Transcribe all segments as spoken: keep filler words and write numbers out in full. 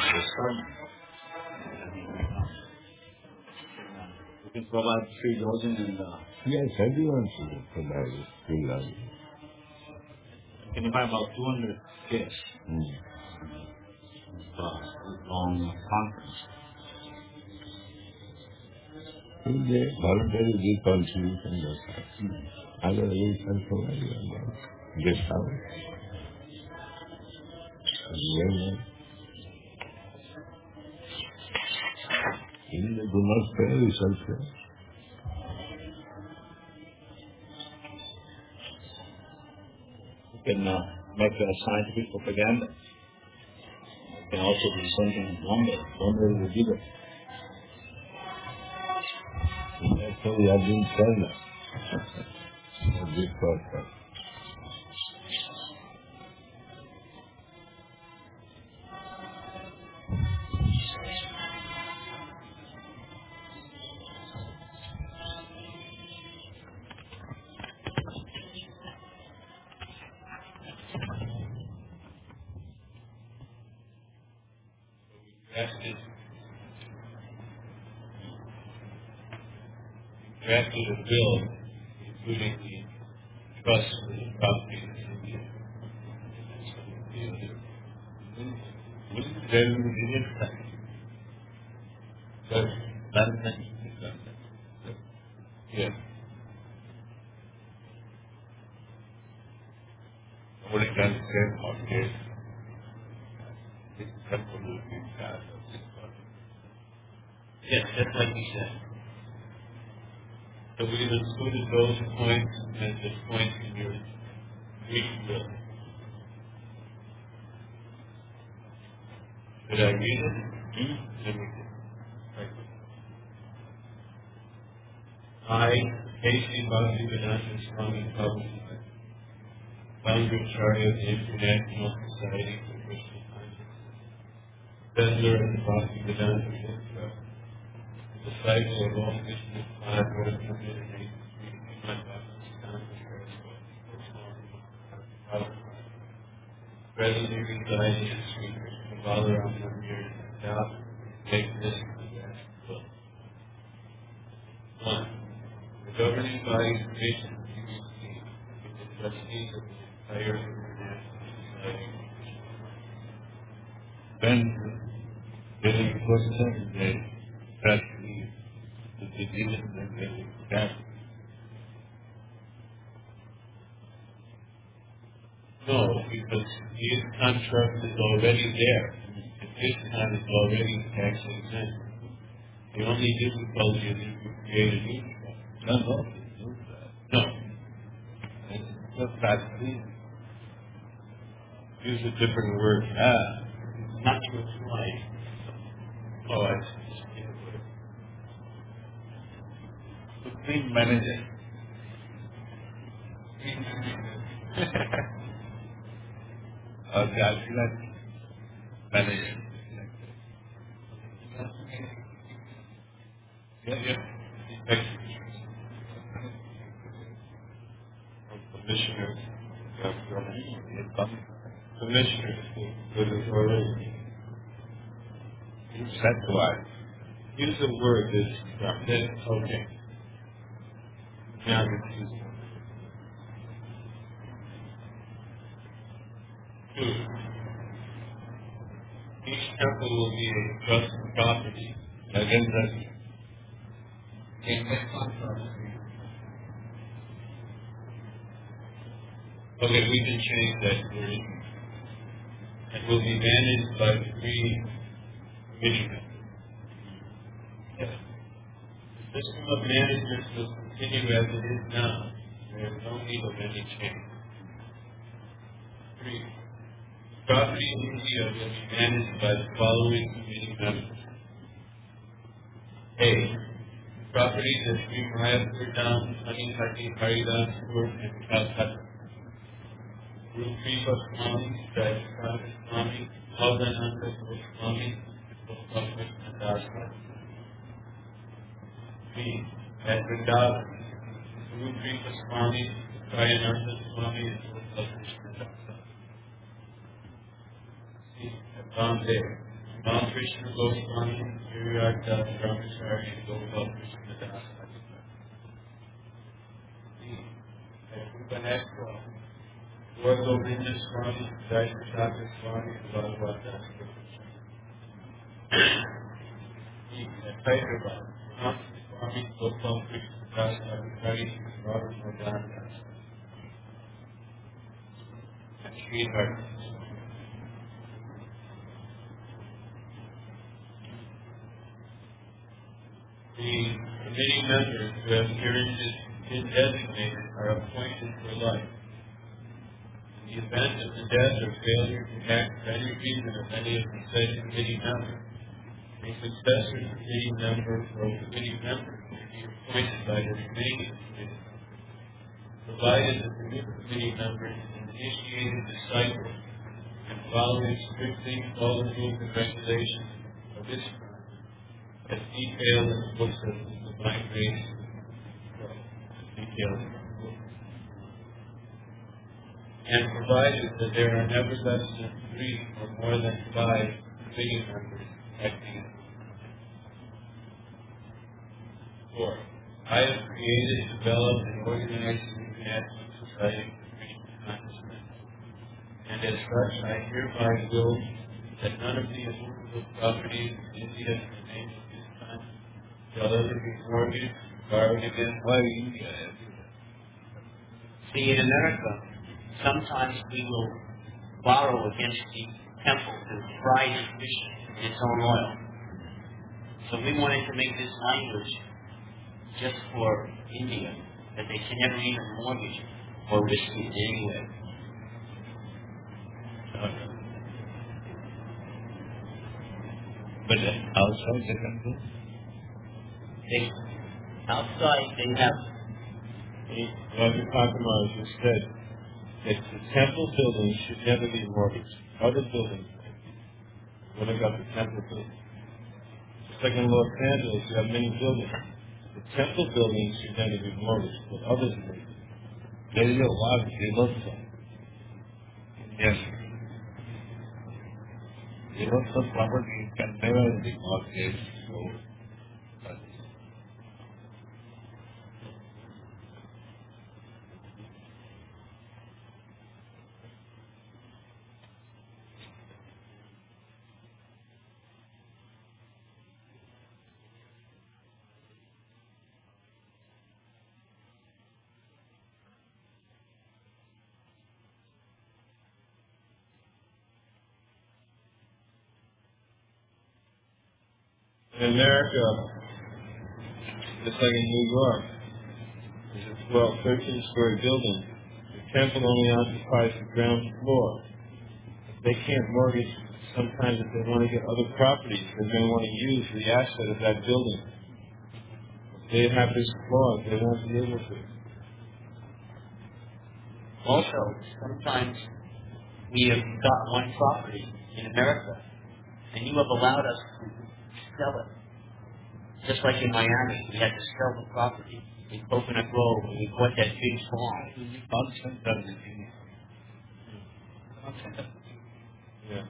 The sun. You can provide free lodging and uh, Yes, everyone should provide free lodging. you can invite about two hundred guests. Mm. Uh, long conference. If they voluntary give contribution, that's it. Otherwise, you can provide them guest house. Well, if they do not pay, we shall pay. You can uh, make a scientific propaganda. You can also do something longer. Longer will be there. Actually, I didn't tell them. A big purpose. Drafted, drafted a bill, including the trust for the property. Then we did that. But that's not yeah. What it does is mortgage. It's absolutely bad. Yes, that's like you said. So we've included those points and the points in your reading bill. Did I read it? Mm-hmm. Then we did. Right. I, Casey Bhaktivedanta Swami Prabhupada, founder Acharya of the International Society for Christian Consciousness, founder of the Bhaktivedanta Sutra, disciple of all Krishna's five one hundred eighty-three Srimad Bhaktivedanta Swami presently residing in Sri Krishna Balaram Mandir in South, make this the book. One. The governing body of Krishna P B C is the trustees of the entire International Society of Krishna Consciousness. Then, getting closer to the trustees of the division of the capacity. No, because his contract is already there. And his time is already tax exempt. The only difficulty is if you create a new trust. No, no, do that. No. It's just that thing. Use a different word. Ah, Not your life. Oh, I see. supreme manager. Or calculate manager. Yeah, yeah. Thank you. Commissioner. Commissioner. With authority. That's why. Use a word that's that's okay. Now let's use it. Two. Each temple will be a trust property. Again, that. In that contract. Okay, we can change that word. It will be managed by three commissioners. Yes. The system of management will continue as it is now. There is no need of any change. Three. Property in India will be managed by the following committee members. A. Properties at Sri Mayapur, Anihati, Haridaspur, and Calcutta. Rupi Goswami, Rajasthan Swami, Bhavananda Goswami, Goswami Dasma. B. At Vrindavan, Rupi Goswami, Dayananda Swami, and Goswami Dasma. C. At Bombay, Ram Krishna Goswami, Giriraj Das Brahmachari, and Gopal Krishna Das. Vanessa, Lord Govinda Swami, Jai Shaka Swami, and Bhagavad Das Brahmachari. Hyderabad, Ram Swami, Gopal Krishna Das Brahmachari, and Radha Madan Das. And Sridhar. The committee members who have herein been designated are appointed for life. In the event of the death or failure to act for any reason of any of the said committee members, a successor committee member or committee member may be appointed by the remaining committee members, provided that the new committee member is an initiated disciple and following strictly all the rules and regulations of this firm, as detailed in the books of the Divine Grace, detailed in the book. And provided that there are never less than three or more than five committee members acting. Four, I have created, developed, and organized the International Society for Freedom of Consciousness. And as such, I hereby will that none of the immovable properties in India remain shall ever be mortgaged, borrowed against. Why India? See, in America, sometimes we will borrow against the temple to fry the fish in its own oil. So we wanted to make this language just for India, that they can never even mortgage it or risk it in any way. Okay. But outside the temple? They, outside, they have. Doctor Kakamara just said that the temple buildings should never be mortgaged. Other buildings, what about the temple building? Just like in Los Angeles, you have many buildings. The temple buildings should never be mortgaged, but others may be. There is a lot they look for. Yes. They look for property can never be mortgaged. So, In America, just like in New York, there's a twelve, thirteen-story building. The temple only occupies the ground floor. They can't mortgage. Sometimes if they want to get other properties, they're going to want to use the asset of that building. They have this clause. They won't be able to. Also, sometimes we have got one property in America, and you have allowed us to sell it. Just like in Miami, we had to sell the property in Coconut Grove, and we bought that big farm. Yeah.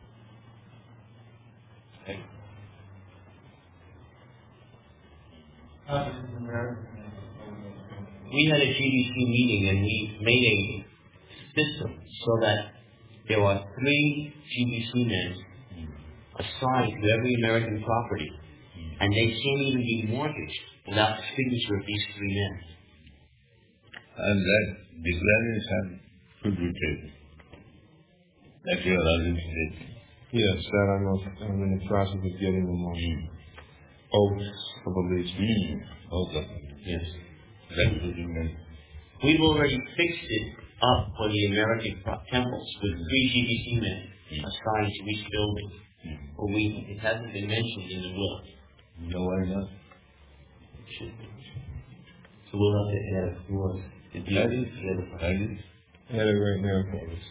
We had a G B C meeting, and we made a system so that there are three G B C men assigned to every American property, and they can't even be mortgaged without the signature of these three men. and that declaration should be taken. That you are already taken. Yes, that I'm, I'm in the process of getting them on Mm. oaths of allegiance. Mm. Okay. Yes. That is the main. We've already fixed it up for the American pro- temples with three G B C men Mm. assigned to each building. Mm. But we, it hasn't been mentioned in the will. No, why not? It should be. So we'll have to add a clause. to do That the is, other part. that is, Had it right now.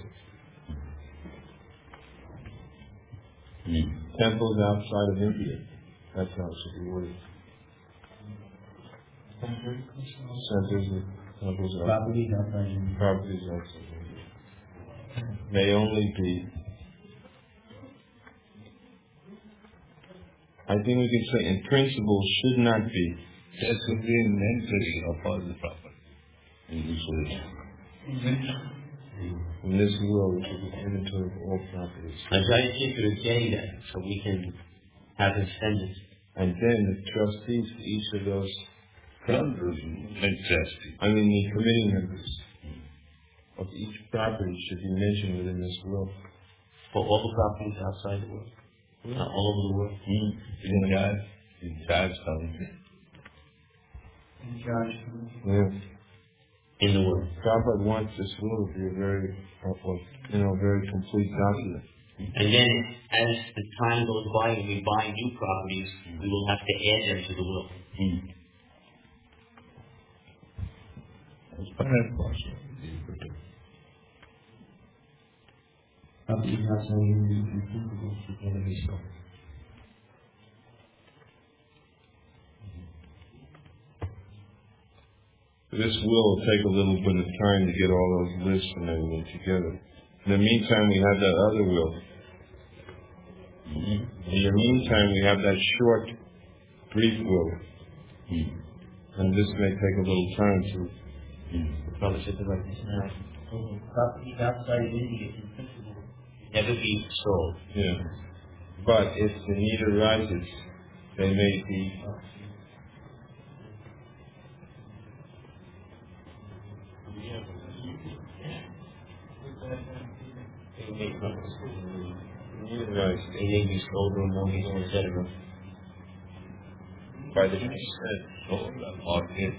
mm. Temples outside of India. That's how it should be worded. Centers of temples outside. Properties outside of Properties outside of India. May only be I think we can say in principle should not be. There should be inventory of all the property in this will. In this will, we should be inventory of all properties. I try to keep it getting that so we can have it extended. And then the trustees for each of those, Fantastic. I mean the committee members of each property should be mentioned within this will. For all the properties outside the world. Not all over the world. Hmm. In charge, in charge county. Yeah. In the world. Prabhupada wants this will to be a very, uh, you know, very complete document. And then, as the time goes by and we buy new properties, we will have to add them to the will. Hmm. As far as possible. This will take a little bit of time to get all those lists and everything together. In the meantime, we have that other will. In the meantime, we have that short, brief will. And this may take a little time to... Probably should be like this now. Properties outside of India, in principle, never be sold. Yeah. But if the need arises, they may be... Need arises. They may be sold or mortgaged, et cetera. By the consent. So, mortgage.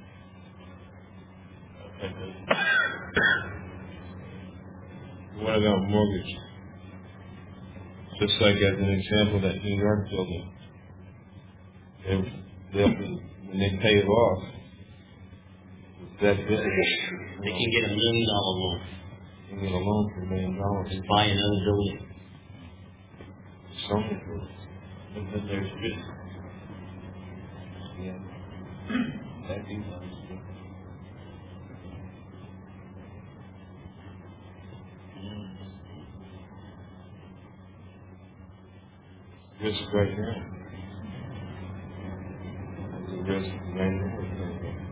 What about mortgage? Just like as an example, that New York building. They, they'll be, when they pay it off, that building, They can get a million dollar loan you get a loan for a million dollars. and buy another building. Some buildings. And then there's risk. Yeah. That is also. Risk right now. There's a risk right now.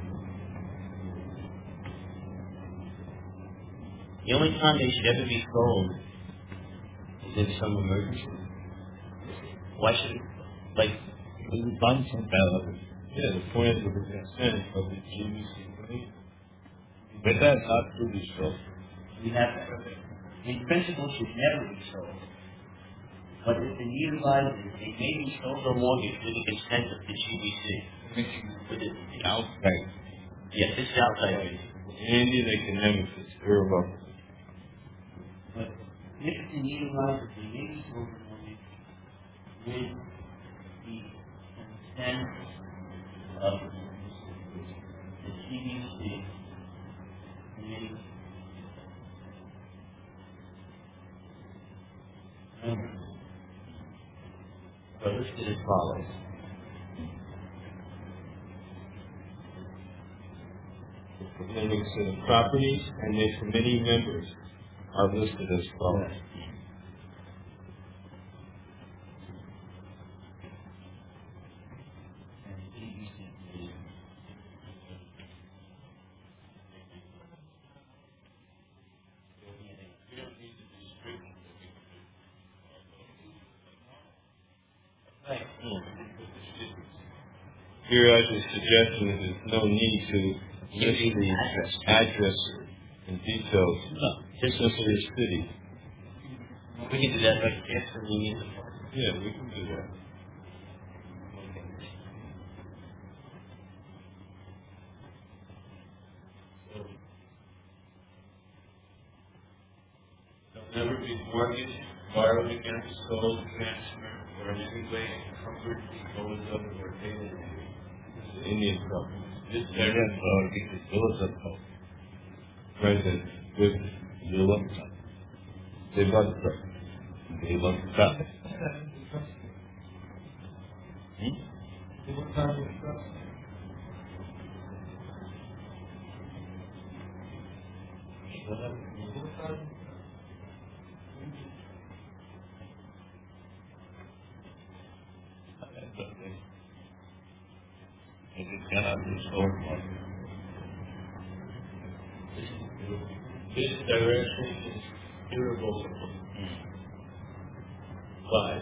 The only time they should ever be sold is in some emergency. Why should it, like, We will find some balance. Yeah, the point of the consent of the G B C committee. Better not to be so. we have that? In principle, should never be sold. But if the need arises, it may be sold or mortgaged with the consent of the G B C. With the, Outside. yes, this is outside. In India, they can have it it's irrevocable. But if the need arises, it may be sold or mortgaged with the consent of the G B C committee members. So listed as follows. And they say the properties and their committee members are listed as follows. Here I was suggesting that there's no need to list the Address. address and details, No, just simply the city. we can do that right after we need the part. Yeah, we can do that. Shall never be mortgaged, borrowed against, sold, transferred, or in any way encumbered, disposed of, or paid in. This is Indian property. This Better area, not to be so. right there, with Devanta. Devanta. Devanta. If it cannot be sold, what? This direction is irrevocable. Five.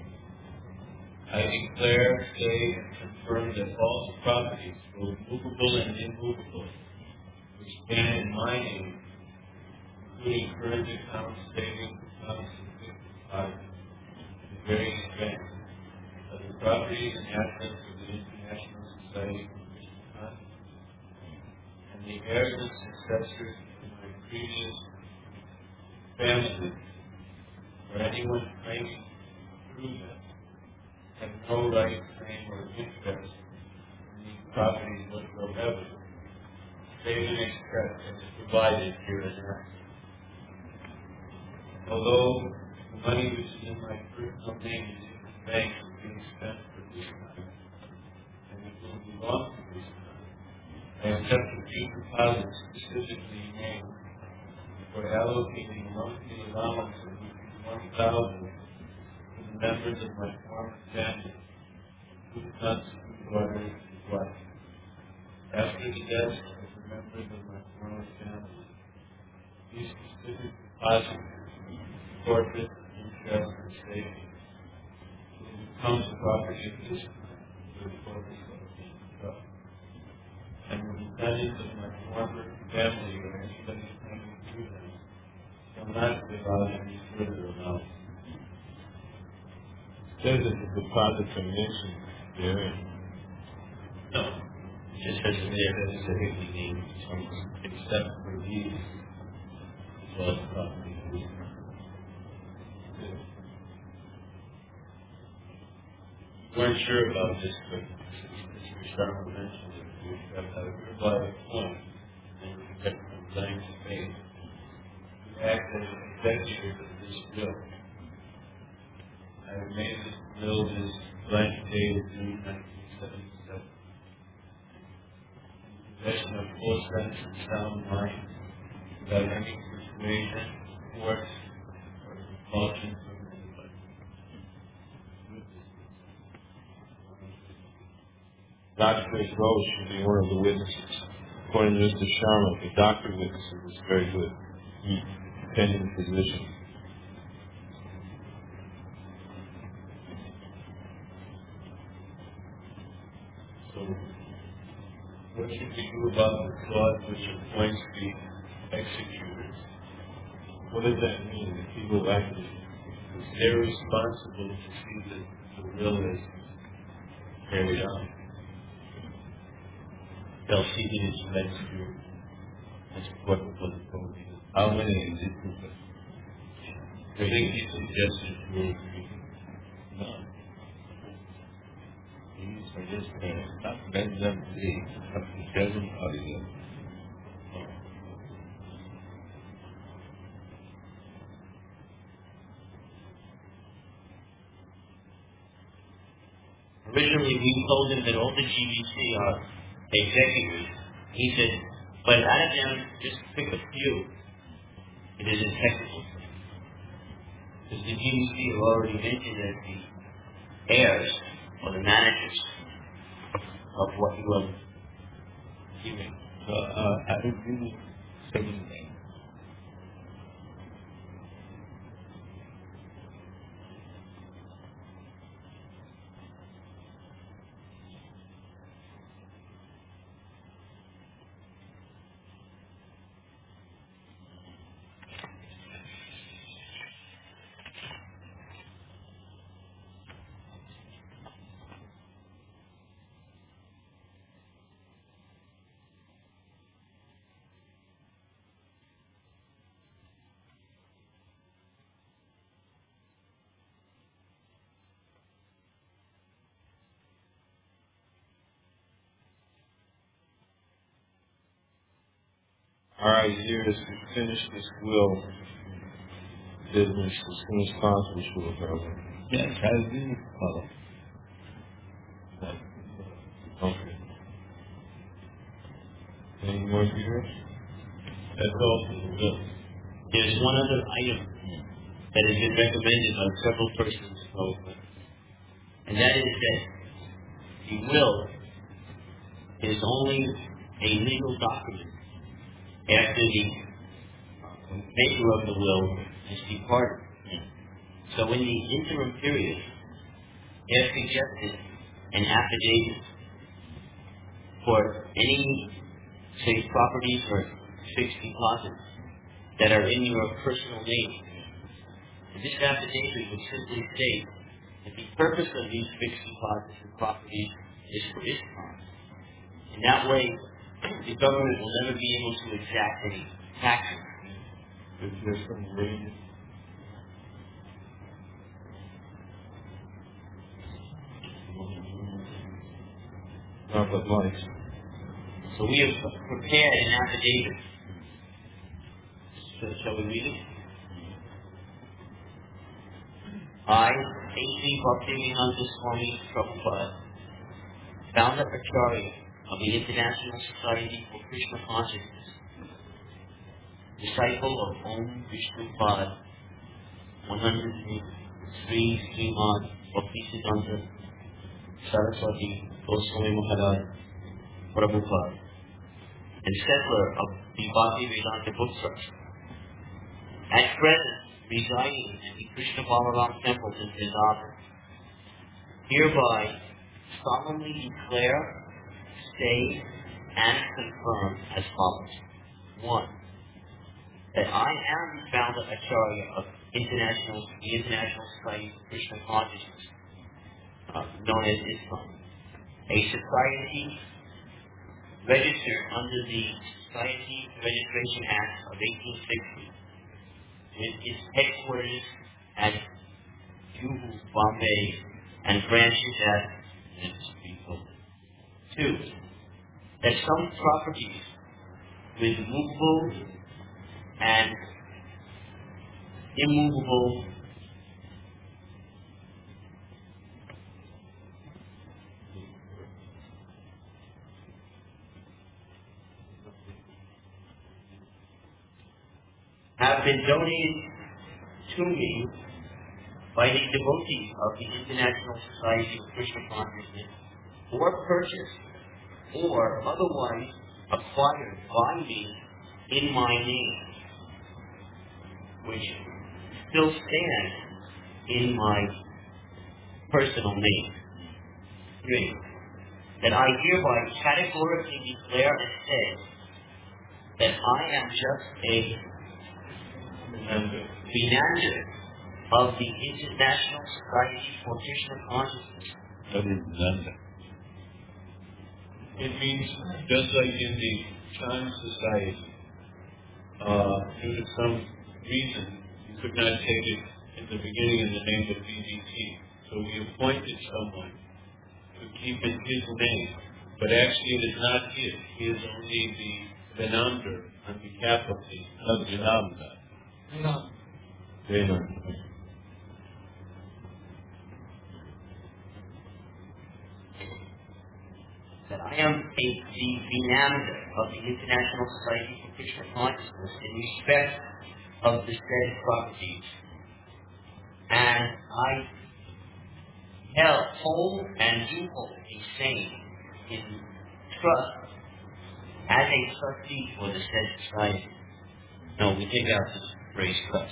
I declare, say, and confirm that all properties, both movable and immovable, which stand in my name, including current accounts, savings accounts, and fixed deposits, and various banks, of the properties and assets of the International Society for Christian Consciousness, and the heirs and successors of my previous family, or anyone claiming through them, have no right, claim, or interest in these properties whatsoever, save and expressed and is provided here and now. Although the money which is in my personal name is in the bank is being spent for this time, and it will belong to this time, I have kept a few deposits specifically named for allocating monthly allowance of one thousand to the members of my former family, two sons, two daughters, and wife. After the death of the members of my former family, these specific deposits, corporate, interest, and savings will become the property of this time for the purpose of being trust. And the descendants of my former family or anybody claiming through them will not give out any further amounts. Says that the deposits are mentioned there. No. It just says that they're specifically named terms except for these as well as property. Weren't sure about this, but Mister Sharma mentioned it. We have to hereby appoint and respect from time to faith to act as executors of this bill. I have made this bill this blank dated June nineteen seventy-seven. In possession of full sense and sound mind, without any persuasion, force, or compulsion from anybody. Doctor Rose should be one of the witnesses. According to Mister Sharma, the doctor witnesses is very good. He attended the physician. So, what should we do about the clause which appoints the executors? What does that mean? The people actually, They're responsible to see that the will is carried out. They'll see that it's meant to do. That's what was appointed. How many existing? I think he suggested two or three. No. He suggested not less than three, up to seven or eleven. Originally, we told him that all the G B C are executors. He said, but out of them, just pick a few. It is a technical thing. Because the G B C have already mentioned that the heirs, or the managers, of what you are giving. So, uh, I will give you seven names. our idea is to finish this will business as soon as possible, Shula Prabhupada. Yes, I will follow. Okay. Any more viewers? That's all for the will. There's one other item that has been recommended by several persons, and that is that the will is only a legal document after the maker of the will has departed. So in the interim period, if suggested an affidavit for any, say, properties or fixed deposits that are in your personal name. This affidavit would simply state that the purpose of these fixed deposits and properties is for ISKCON. In that way, the government will never be able to exact any taxes. If there's some way. Not but lights. So we have prepared an affidavit. So, shall we read it? I, A C Bhaktivedanta Swami Prabhupada, founder Acharya of the International Society for Krishna Consciousness, disciple of Om Vishnu Pad, one hundred three Srimad Bhaktisiddhanta Saraswati Goswami Maharaj Prabhupada, and settler of the Bhaktivedanta Book Trust. At present, residing at the Krishna Balaram temples in Vrindavan, hereby solemnly declare, say, and confirm as follows. One, that I am the founder Acharya of International, the International Society for Krishna Consciousness, uh, known as ISKCON, a society registered under the Society Registration Act of eighteen sixty, with its headquarters at Juhu, Bombay, and branches at people. Two, that some properties with movable and immovable have been donated to me by the devotees of the International Society of Krishna Consciousness, or purchased, or otherwise acquired by me in my name, which still stands in my personal name. Three, that I hereby categorically declare and say that I am just a Financier of the International Society for Krishna Consciousness. That is Nanda. It means just like in the Chan Society, uh, due to some reason, you could not take it in the beginning in the name of B B T. So we appointed someone to keep it his name, but actually it is not his. He is only the Venander on behalf of the Not Vinamda. Venander. That I am a, the Vinamda of the International Society for Krishna Consciousness in respect of the said properties. And I held, hold and do hold the same in trust as a trustee for the said society. No, we take out this phrase trust.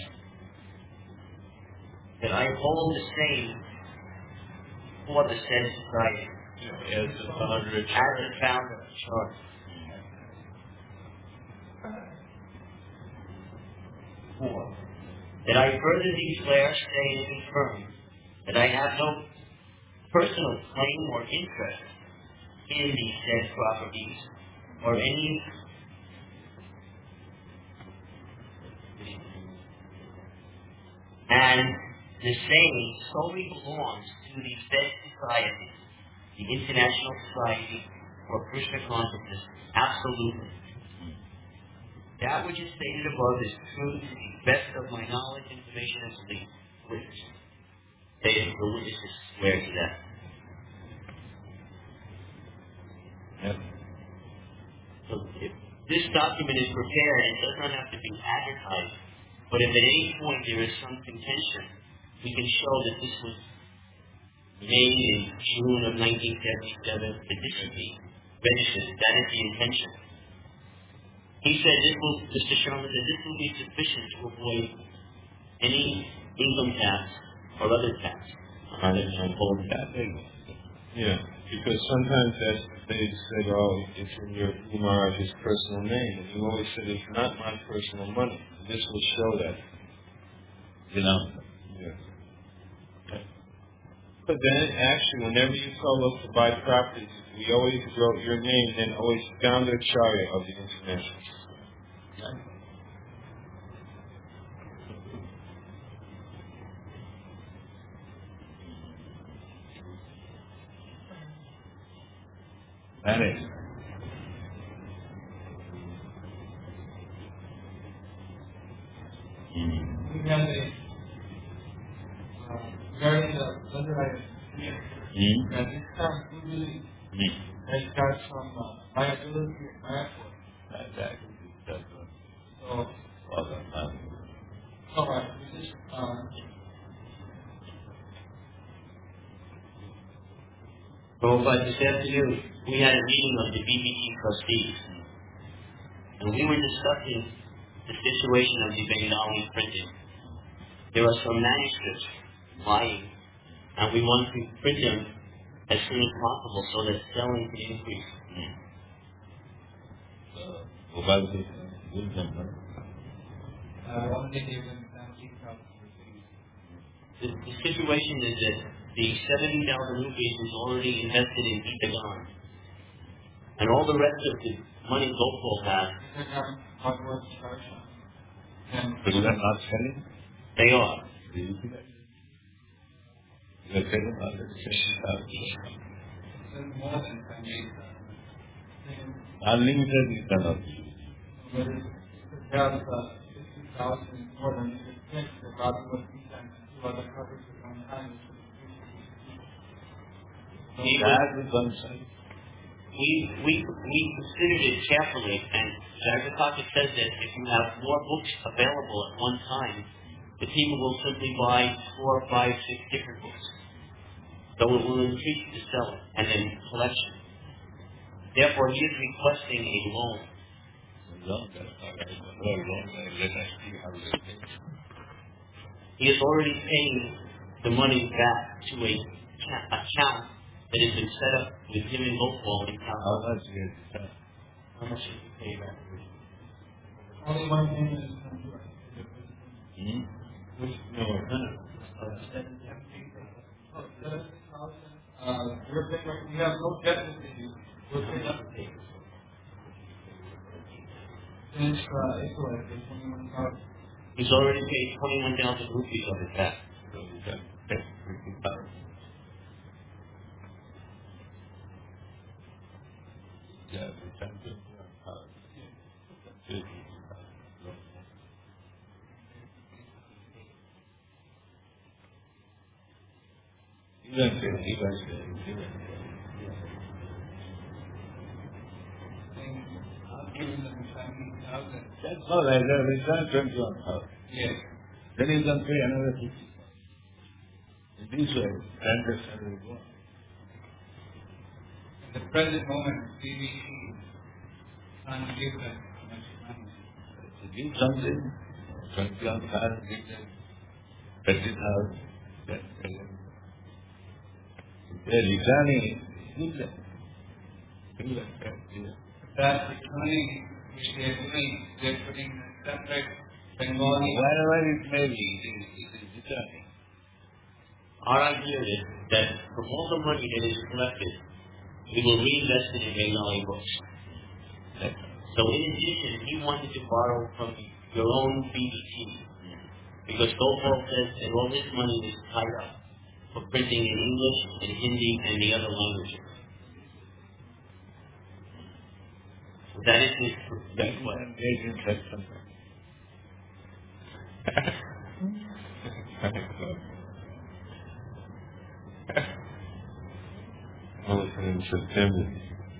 That I hold the same for the said society. As the founder of As the founder, sure. Four, that I further declare, say, and confirm that I have no personal claim or interest in these said properties or any and the same solely belongs to the said society, the International Society for Krishna Consciousness, absolutely. That which is stated above is true to the best of my knowledge, information, and belief. Witness. They, the witnesses swear to that. Yep. So if this document is prepared, it does not have to be advertised. But if at any point there is some contention, we can show that this was made in June of nineteen seventy-seven, that this should be registered. That is the intention. He said this will, Mister Sharma said this will be sufficient to avoid any income tax or other tax on the whole tax. Yeah, because sometimes that's, they said, oh, it's in your Maharaj's personal name, and you always said it's not my personal money. This will show that. You know? Yeah. But then, actually, whenever you told us to buy properties, we always wrote your name, then always found the charter of the international. That is. We have a uh, regarding the underwriting here. Hmm? That this comes usually Hmm. that starts from uh, liability and airport. Exactly. That's what. So, All the time. so uh, we just uh, Well, but this afternoon, we had a meeting of the B B T trustees, and we were discussing the situation of the Bengali printing. There are some manuscripts lying, and we want to print them as soon as possible so that selling can increase. Mobile is good number. uh, only given seventeen thousand rupees. The, the situation is that the seventy thousand rupees is already invested in Itagon, and all the rest of the money Gopal has, This is um, what was charged. And So you are not selling? they are. Do you see that? You are selling already sixty thousand. it's more than seventeen thousand. Unlimited is cannot be. But it's because uh, sixty thousand is more than you can think the value of these and two other coverages on time. We, That is one side. we, we, we considered it carefully, and Jagrataka says that if you have more books available at one time, the people will simply buy four, five, six different books. So it will increase the selling and then collection. Therefore, he is requesting a loan. Long, that's all right. Well, long, let us see how it is. He is already paying the money back to a ca- account that has been set up with him and Gopal in How Calcutta. much is it? How much did he pay back? Only one thing is um, Hmm? No, No, no. oh, seventeen thousand. Uh, you're paying, we have no debt with you. We're paying up. Since uh, April, I think twenty-one thousand. He's already paid twenty-one thousand rupees of it back. So you can take fifty thousand. Yeah, we can take one thousand. Fifty thousand. Even fifty, even fifty, even I'm giving them seventeen thousand. that's all right. Then return twenty-one thousand. Yes. Then you can pay another fifty. In this way, transaction will go on. At the present moment, B B C can't give them much money. To give something, twenty-one thousand, give them thirty thousand, then pay them. If they are returning, give them. Give them, give them. That returning, which they are doing, they're putting a separate Bengali. Wherever it may be, it is, it is returning. Our idea is that from all the money that is collected, we will reinvest it in Bengali books. So in addition, he wanted to borrow from your own B B T, because Gopal says that all this money is tied up for printing in English, in Hindi, and the other languages. That is his That's request. what engage in such something. all in September.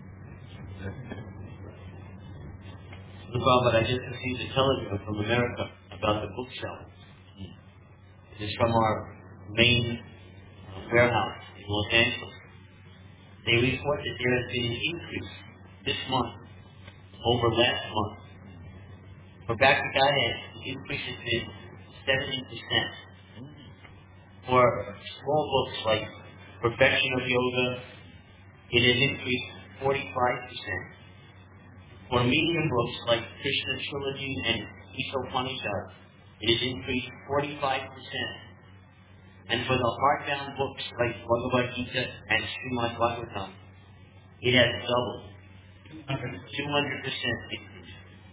Well, but I just received a telegram from America about the bookshelf. It is from our main uh, warehouse in Los Angeles. They report that there has been an increase this month over last month. For Bhakti Godhead, the increase has been seventy percent. For small books like Perfection of Yoga, it has increased forty-five percent. For medium books like Krishna Trilogy and Isopanishad, it has increased forty-five percent. And for the hardbound books like Bhagavad Gita and Srimad Bhagavatam, it has doubled. two hundred percent increase.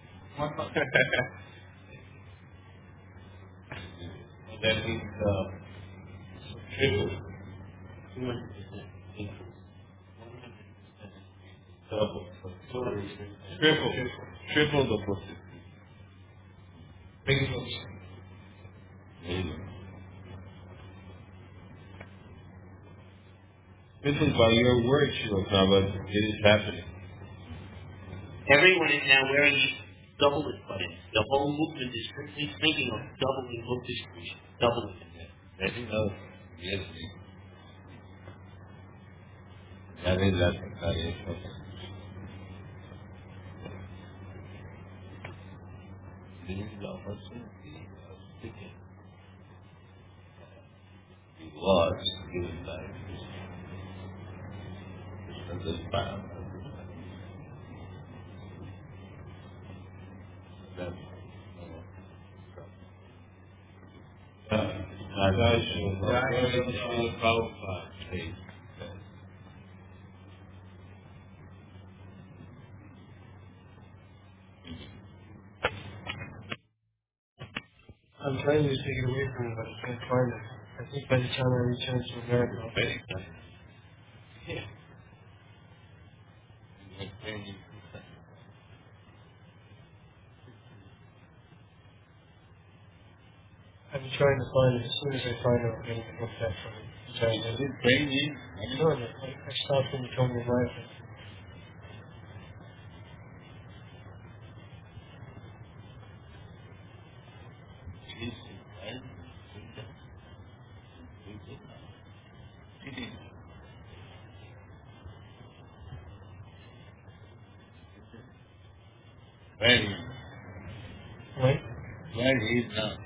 That means uh, triple. two hundred percent increase. one hundred percent Double. two hundred percent. Triple. Triple the book. Big books. This is by your word, Srila Prabhupada. It is happening. Everyone is now wearing these double it buttons. The whole movement is strictly thinking of doubling book distribution. Doubling it. That is how, yes. That is that. That is okay. This is the opportunity of speaking. The words given by Krishna. Krishna is power. That's Jai Srila Prabhupada. please. I'm trying to take it away from him, but I can't find it. I think by the time I return to America, I'll Very good. Yeah. I've been trying to find it. As soon as I find it, I'll get it book back from him. Trying to Is it training? No, no, I, I stopped when you told me my thing. Where he, Right? where he is now.